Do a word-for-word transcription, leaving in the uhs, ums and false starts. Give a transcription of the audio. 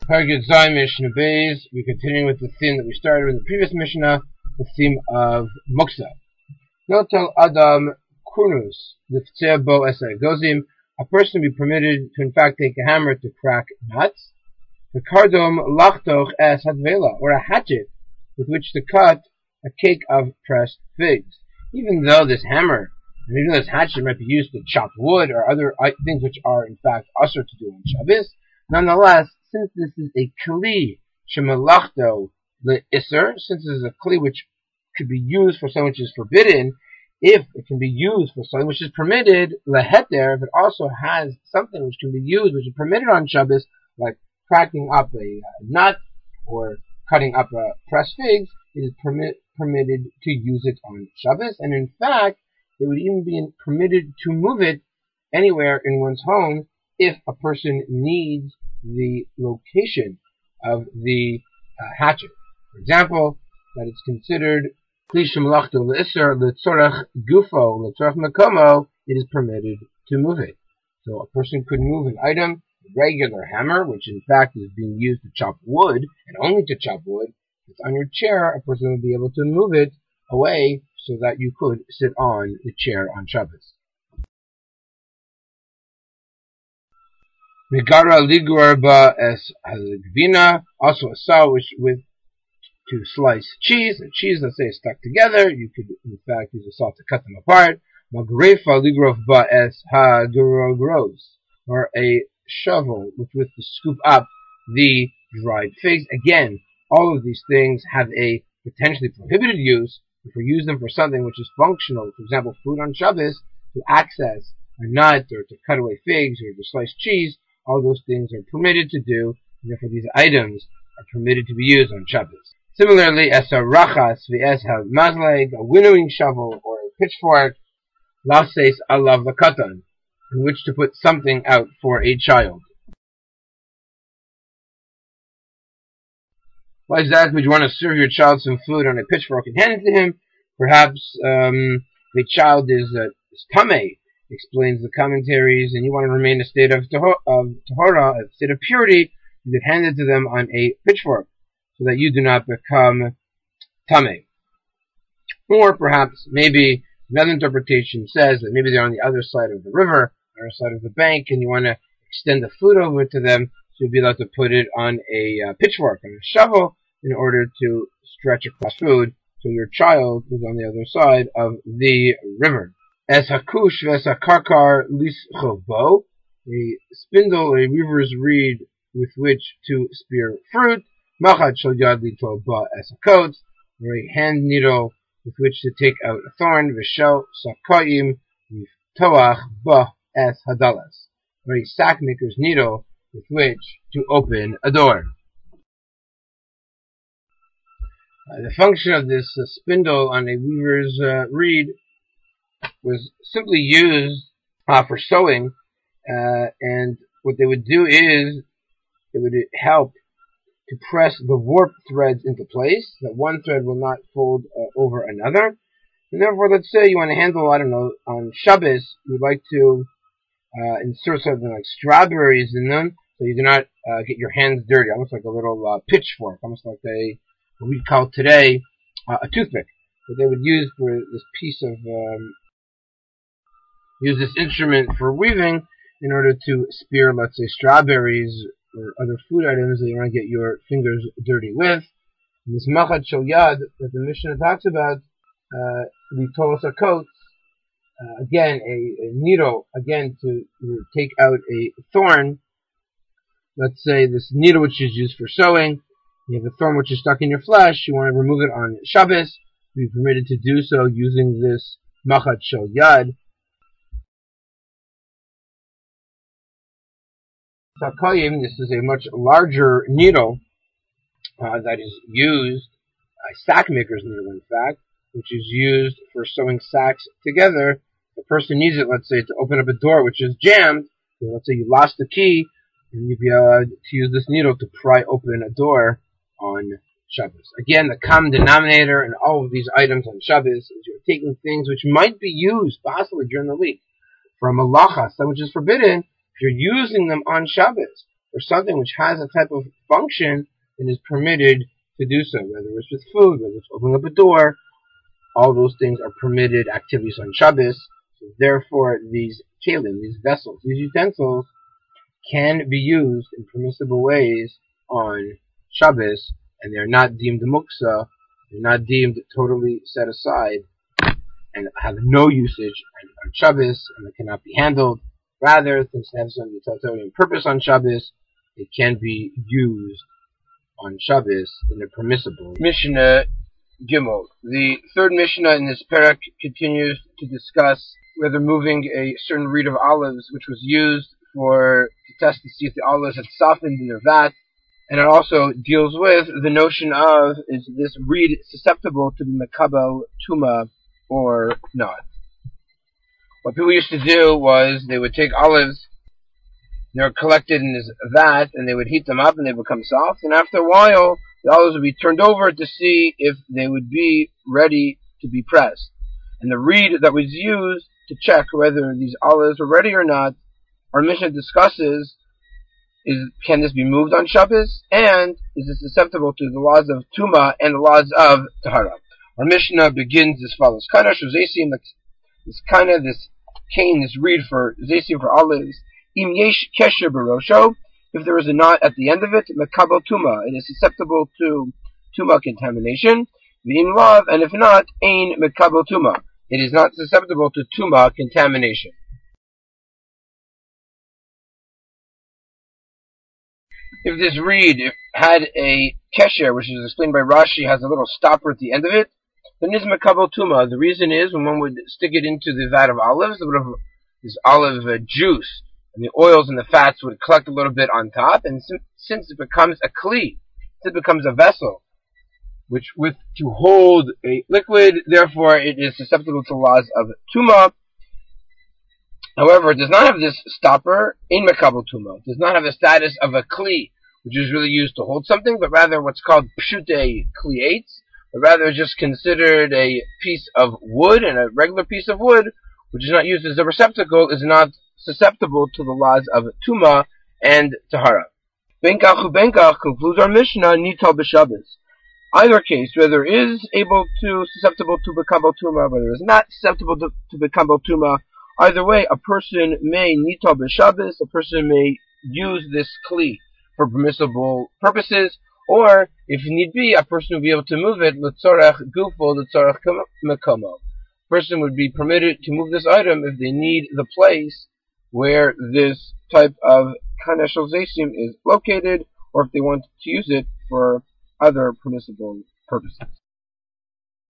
Paragid Zay Mishnah Beis. We're continuing with the theme that we started in the previous Mishnah, the theme of Muksa. Notel Adam Kunus, Liftzeh Bo Esay Gozim. A person be permitted to in fact take a hammer to crack nuts. The Kardom Lachtoch Es Hadvela, or a hatchet with which to cut a cake of pressed figs. Even though this hammer, and even though this hatchet might be used to chop wood or other things which are in fact usher to do on Shabbos, nonetheless, since this is a kli shemalachto le'isser, since this is a kli which could be used for something which is forbidden, if it can be used for something which is permitted leheter, if it also has something which can be used which is permitted on Shabbos, like cracking up a nut or cutting up a pressed figs, it is permit, permitted to use it on Shabbos, and in fact, it would even be permitted to move it anywhere in one's home if a person needs the location of the uh, hatchet. For example, that it's considered kli shemalachto le'isser le'tzorach gufo le'tzorach makomo, it is permitted to move it. So a person could move an item, a regular hammer, which in fact is being used to chop wood, and only to chop wood. If it's on your chair, a person would be able to move it away so that you could sit on the chair on Shabbos. Megara ligur ba es hazgvina, also a saw which with to slice cheese, and cheese, let's say, is stuck together. You could, in fact, use a saw to cut them apart. Magrefa ligrov ba es hagurogros, or a shovel which with to scoop up the dried figs. Again, all of these things have a potentially prohibited use. If we use them for something which is functional, for example, food on Shabbos, to access a nut or to cut away figs or to slice cheese, all those things are permitted to do, and therefore these items are permitted to be used on Shabbos. Similarly, as a rachas v'es ha-mazleg, a winnowing shovel or a pitchfork, lases alav lakatan, in which to put something out for a child. Why exactly would you want to serve your child some food on a pitchfork and hand it to him? Perhaps um, the child is, uh, is tamei, explains the commentaries, and you want to remain in a state of tahora, of, tahora, a state of purity. You could hand it to them on a pitchfork, so that you do not become tamei. Or perhaps, maybe, another interpretation says that maybe they're on the other side of the river, on the other side of the bank, and you want to extend the food over to them, so you'd be allowed to put it on a uh, pitchfork, on a shovel, in order to stretch across food, to your child who's on the other side of the river. Es hakush ves hakarkar lischovo, a spindle, a weaver's reed with which to spear fruit. Machad shel yad litol ba es hakot, or a hand needle with which to take out a thorn. V'shel sakayim v'toach ba es hadalas, or a sack maker's needle with which to open a door. Uh, the function of this uh, spindle on a weaver's uh, reed was simply used uh, for sewing, uh, and what they would do is it would help to press the warp threads into place, that one thread will not fold uh, over another. And therefore, let's say you want to handle, I don't know, on Shabbos, you would like to uh, insert something like strawberries in them, so you do not uh, get your hands dirty, almost like a little uh, pitchfork, almost like a what we call today uh, a toothpick, that they would use for this piece of, um, use this instrument for weaving in order to spear, let's say, strawberries or other food items that you want to get your fingers dirty with. And this machad shel yad that the Mishnah talks about, litolos hakot, again, a, a needle, again, to take out a thorn. Let's say this needle which is used for sewing, you have a thorn which is stuck in your flesh, you want to remove it on Shabbos, you'll be permitted to do so using this machad shel yad. Sakayim, this is a much larger needle uh, that is used, a sack maker's needle in fact, which is used for sewing sacks together. The person needs it, let's say, to open up a door which is jammed. So let's say you lost the key, and you'd be able to use this needle to pry open a door on Shabbos. Again, the common denominator in all of these items on Shabbos is you're taking things which might be used possibly during the week for a malacha, something which is forbidden. If you're using them on Shabbos, or something which has a type of function, then is permitted to do so, whether it's with food, whether it's opening up a door. All those things are permitted activities on Shabbos. So therefore, these kelim, these vessels, these utensils, can be used in permissible ways on Shabbos, and they're not deemed muksa, they're not deemed totally set aside, and have no usage on Shabbos, and they cannot be handled. Rather, since they have some utilitarian purpose on Shabbos, it can be used on Shabbos in a permissible. Mishnah Gimel. The third Mishnah in this parak continues to discuss whether moving a certain reed of olives, which was used for to test to see if the olives had softened in their vat, and it also deals with the notion of, is this reed susceptible to the mekabel tuma or not? What people used to do was they would take olives, they were collected in this vat, and they would heat them up and they would become soft, and after a while the olives would be turned over to see if they would be ready to be pressed. And the reed that was used to check whether these olives were ready or not, our Mishnah discusses, is can this be moved on Shabbos, and is it susceptible to the laws of Tuma and the laws of Tahara? Our Mishnah begins as follows: Kana shuzesim, this kana, this cane, this reed for zesim, for olives. Im yesh kesher barosho, if there is a knot at the end of it, mekabel tuma, it is susceptible to tuma contamination. V'im lav, and if not, ein mekabel tuma, it is not susceptible to tuma contamination. If this reed had a kesher, which is explained by Rashi, has a little stopper at the end of it, then it is mekabel tuma. The reason is, when one would stick it into the vat of olives, it would have this olive uh, juice, and the oils and the fats would collect a little bit on top, and sim- since it becomes a kli, it becomes a vessel, which with to hold a liquid, therefore it is susceptible to laws of tuma. However, it does not have this stopper in mekabel tuma. It does not have the status of a kli, which is really used to hold something, but rather what's called pshute kliates, but rather just considered a piece of wood, and a regular piece of wood, which is not used as a receptacle, is not susceptible to the laws of Tuma and Tahara. Benkach ubenkach concludes our Mishnah, Nital b'Shabbos. Either case, whether is able to, susceptible to Bekabel Tuma, whether is not susceptible to, to Bekabel Tuma, either way, a person may Nital b'Shabbos, a person may use this Kli for permissible purposes, or, if need be, a person will be able to move it, L'tzorech gufo, L'tzorech mekomo. A person would be permitted to move this item if they need the place where this type of kana shel zesim is located, or if they want to use it for other permissible purposes.